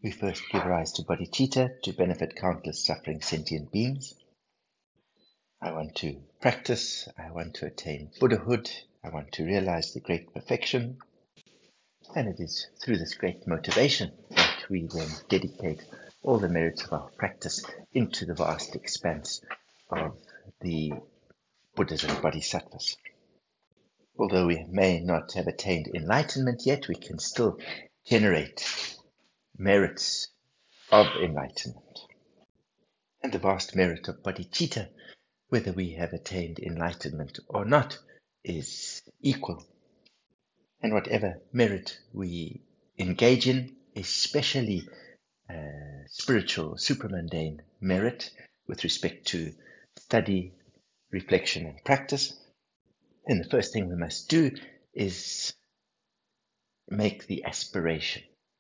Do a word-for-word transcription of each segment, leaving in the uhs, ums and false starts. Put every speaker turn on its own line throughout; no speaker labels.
We first give rise to bodhicitta to benefit countless suffering sentient beings. I want to practice, I want to attain Buddhahood, I want to realize the great perfection. And it is through this great motivation that we then dedicate all the merits of our practice into the vast expanse of the Buddhas and Bodhisattvas. Although we may not have attained enlightenment yet, we can still generate merits of enlightenment. And the vast merit of bodhicitta, whether we have attained enlightenment or not, is equal. And whatever merit we engage in, especially uh, spiritual, supramundane merit with respect to study, reflection, and practice, then the first thing we must do is make the aspiration,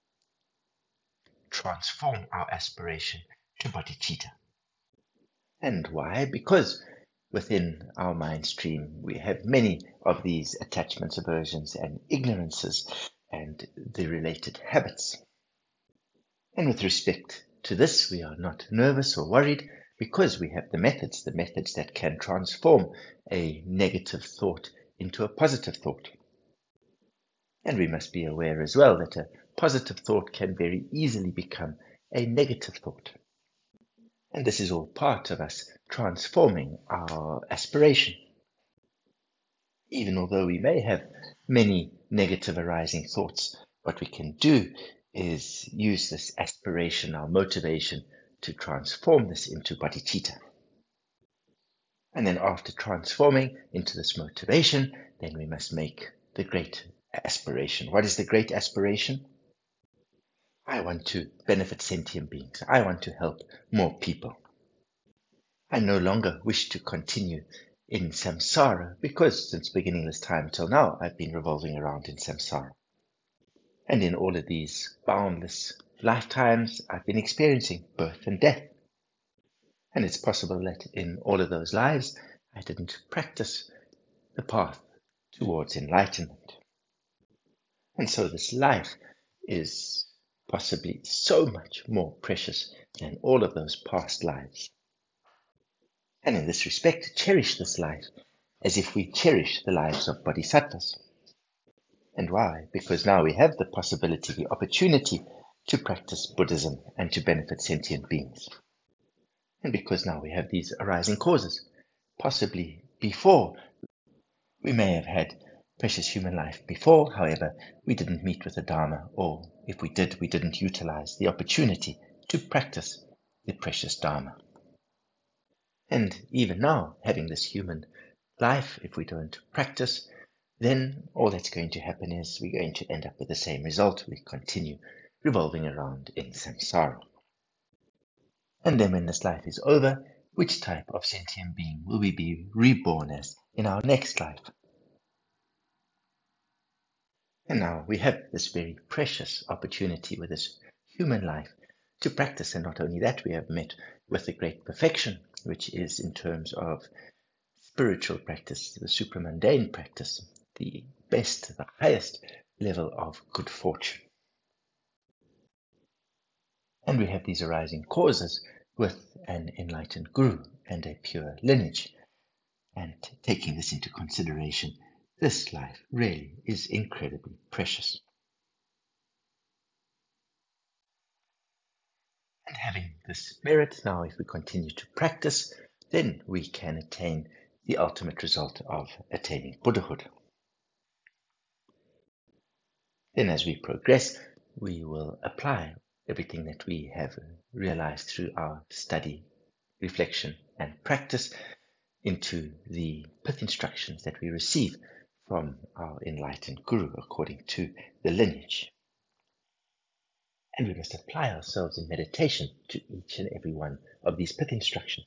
transform our aspiration to bodhicitta. And why? Because within our mind stream we have many of these attachments, aversions, and ignorances, and the related habits. And with respect to this, we are not nervous or worried because we have the methods, the methods that can transform a negative thought into a positive thought. And we must be aware as well that a positive thought can very easily become a negative thought. And this is all part of us transforming our aspiration. Even although we may have many negative arising thoughts, what we can do is use this aspiration, our motivation, to transform this into bodhicitta. And then after transforming into this motivation, then we must make the great aspiration. What is the great aspiration? I want to benefit sentient beings. I want to help more people. I no longer wish to continue in samsara because since beginningless time till now, I've been revolving around in samsara. And in all of these boundless lifetimes, I've been experiencing birth and death. And it's possible that in all of those lives, I didn't practice the path towards enlightenment. And so this life is possibly so much more precious than all of those past lives. And in this respect, cherish this life as if we cherish the lives of bodhisattvas. And why? Because now we have the possibility, the opportunity to practice Buddhism and to benefit sentient beings. And because now we have these arising causes. Possibly before, we may have had precious human life before, however, we didn't meet with the Dharma, or if we did, we didn't utilize the opportunity to practice the precious Dharma. And even now, having this human life, if we don't practice, then all that's going to happen is we're going to end up with the same result. We continue revolving around in samsara. And then when this life is over, which type of sentient being will we be reborn as in our next life? And now we have this very precious opportunity with this human life to practice. And not only that, we have met with the great perfection, which is in terms of spiritual practice, the supramundane practice, the best, the highest level of good fortune. And we have these arising causes with an enlightened guru and a pure lineage. And taking this into consideration, this life really is incredibly precious. And having this merit, now if we continue to practice, then we can attain the ultimate result of attaining Buddhahood. Then as we progress, we will apply everything that we have realized through our study, reflection, and practice into the pith instructions that we receive from our enlightened guru according to the lineage. And we must apply ourselves in meditation to each and every one of these pith instructions.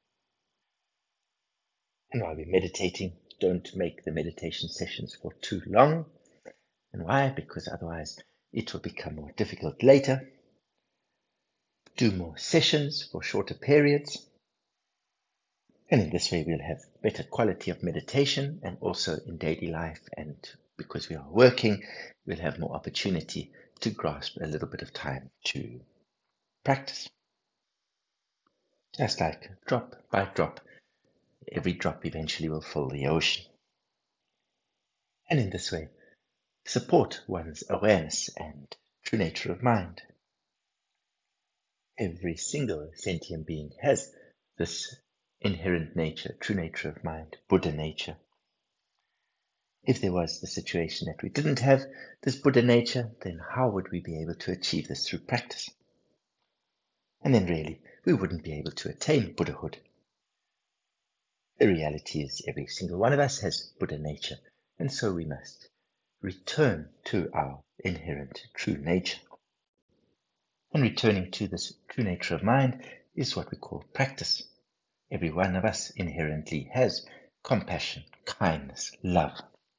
And while we're meditating, don't make the meditation sessions for too long. And why? Because otherwise it will become more difficult later. Do more sessions for shorter periods. And in this way, we'll have better quality of meditation and also in daily life. And because we are working, we'll have more opportunity to grasp a little bit of time to practice. Just like drop by drop, every drop eventually will fill the ocean. And in this way, support one's awareness and true nature of mind. Every single sentient being has this inherent nature, true nature of mind, Buddha nature. If there was the situation that we didn't have this Buddha nature, then how would we be able to achieve this through practice? And then really, we wouldn't be able to attain Buddhahood. The reality is every single one of us has Buddha nature, and so we must return to our inherent true nature. And returning to this true nature of mind is what we call practice. Every one of us inherently has compassion, kindness, love.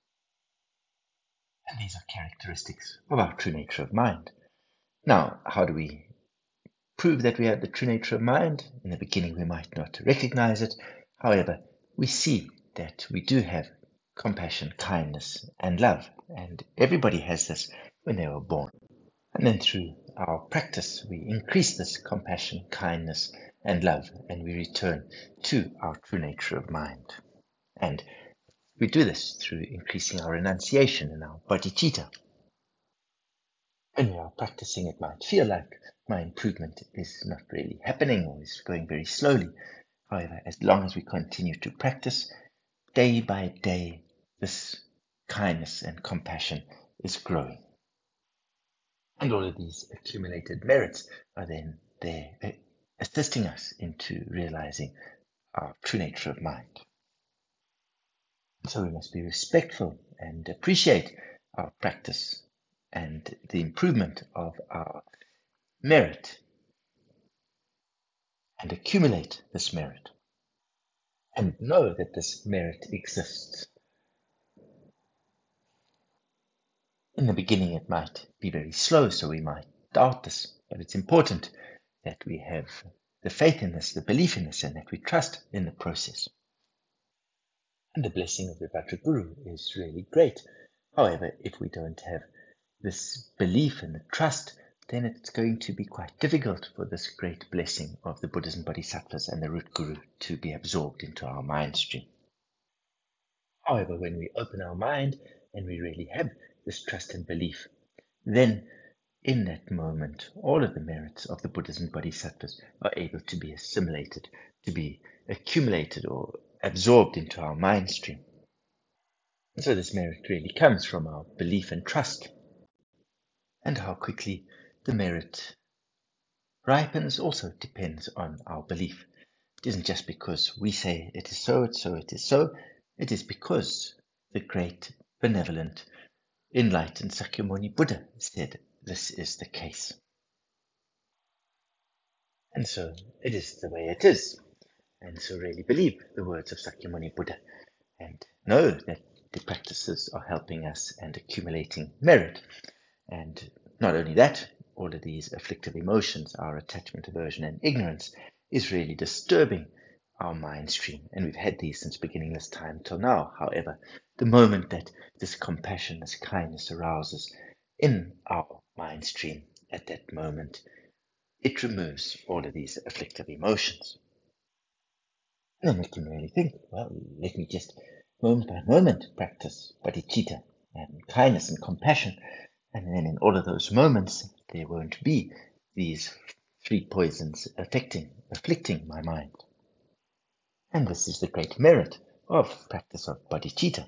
And these are characteristics of our true nature of mind. Now, how do we prove that we have the true nature of mind? In the beginning, we might not recognize it. However, we see that we do have compassion, kindness, and love. And everybody has this when they were born. And then through our practice, we increase this compassion, kindness, and love, and we return to our true nature of mind. And we do this through increasing our renunciation and our bodhicitta. When we are practicing, it might feel like my improvement is not really happening or is going very slowly. However, as long as we continue to practice, day by day, this kindness and compassion is growing. And all of these accumulated merits are then there assisting us into realizing our true nature of mind. So we must be respectful and appreciate our practice and the improvement of our merit and accumulate this merit and know that this merit exists. In the beginning, it might be very slow, so we might doubt this, but it's important that we have the faith in this, the belief in this, and that we trust in the process. And the blessing of the Vajraguru is really great. However, if we don't have this belief and the trust, then it's going to be quite difficult for this great blessing of the Buddhas and Bodhisattvas and the root Guru to be absorbed into our mind stream. However, when we open our mind and we really have this trust and belief, then in that moment, all of the merits of the Buddhas and Bodhisattvas are able to be assimilated, to be accumulated or absorbed into our mind stream. And so this merit really comes from our belief and trust. And how quickly the merit ripens also depends on our belief. It isn't just because we say it is so, it's so, it is so. It is because the great, benevolent, enlightened Sakyamuni Buddha said this is the case. And so it is the way it is. And so really believe the words of Sakyamuni Buddha and know that the practices are helping us and accumulating merit. And not only that, all of these afflictive emotions, our attachment, aversion, and ignorance, is really disturbing our mind stream. And we've had these since beginningless time till now. However, the moment that this compassion, this kindness arouses in our mind stream, at that moment, it removes all of these afflictive emotions. And then we can really think, well, let me just moment by moment practice bodhicitta and kindness and compassion. And then in all of those moments, there won't be these three poisons affecting, afflicting my mind. And this is the great merit of practice of bodhicitta.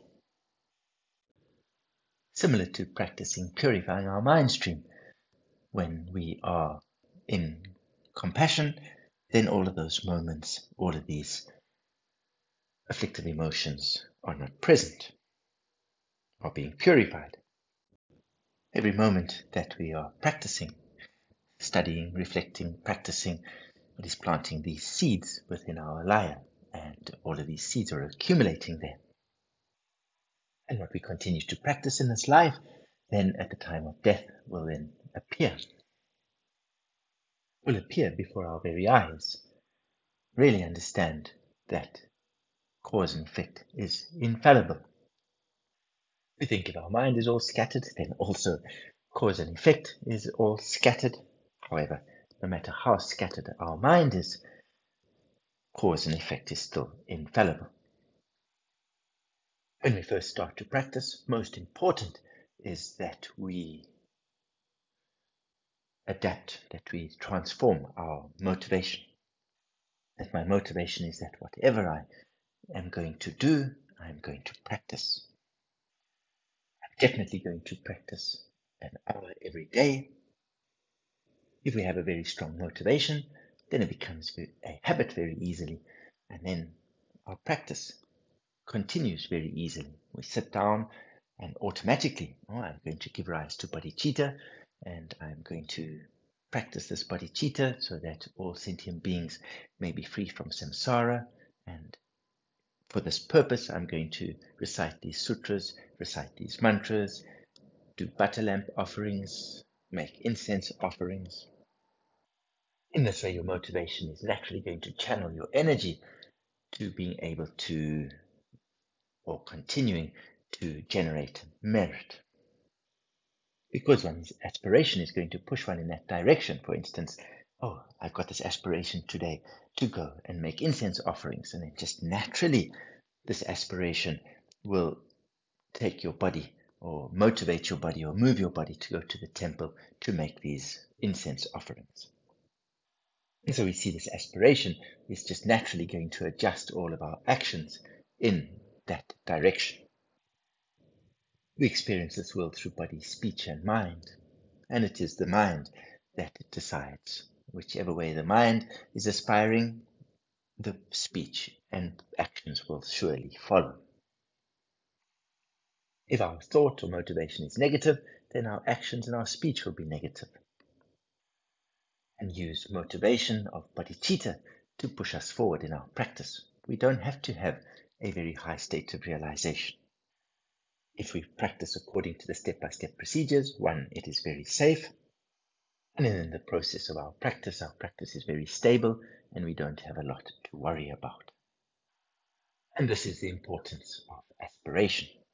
Similar to practicing purifying our mind stream, when we are in compassion, then all of those moments, all of these afflictive emotions are not present, are being purified. Every moment that we are practicing, studying, reflecting, practicing, it is planting these seeds within our laya, and all of these seeds are accumulating there. And what we continue to practice in this life, then at the time of death, will then appear, will appear before our very eyes. Really understand that cause and effect is infallible. We think if our mind is all scattered, then also Cause and effect is all scattered. However, no matter how scattered our mind is, cause and effect is still infallible. When we first start to practice, most important is that we adapt, that we transform our motivation. That my motivation is that whatever I am going to do, I'm going to practice. I'm definitely going to practice an hour every day. If we have a very strong motivation, then it becomes a habit very easily, and then our practice continues very easily. We sit down and automatically, oh, I'm going to give rise to bodhicitta, and I'm going to practice this bodhicitta so that all sentient beings may be free from samsara. And for this purpose, I'm going to recite these sutras, recite these mantras, do butter lamp offerings, make incense offerings. In this way, your motivation is naturally going to channel your energy to being able to, or continuing to generate merit. Because one's aspiration is going to push one in that direction. For instance, oh, I've got this aspiration today to go and make incense offerings. And then just naturally, this aspiration will take your body or motivate your body or move your body to go to the temple to make these incense offerings. And so we see this aspiration is just naturally going to adjust all of our actions in that direction. We experience this world through body, speech, and mind, and it is the mind that decides. Whichever way the mind is aspiring, the speech and actions will surely follow. If our thought or motivation is negative, then our actions and our speech will be negative. And use motivation of bodhicitta to push us forward in our practice. We don't have to have a very high state of realization. If we practice according to the step-by-step procedures, one, it is very safe. And in the process of our practice, our practice is very stable and we don't have a lot to worry about. And this is the importance of aspiration.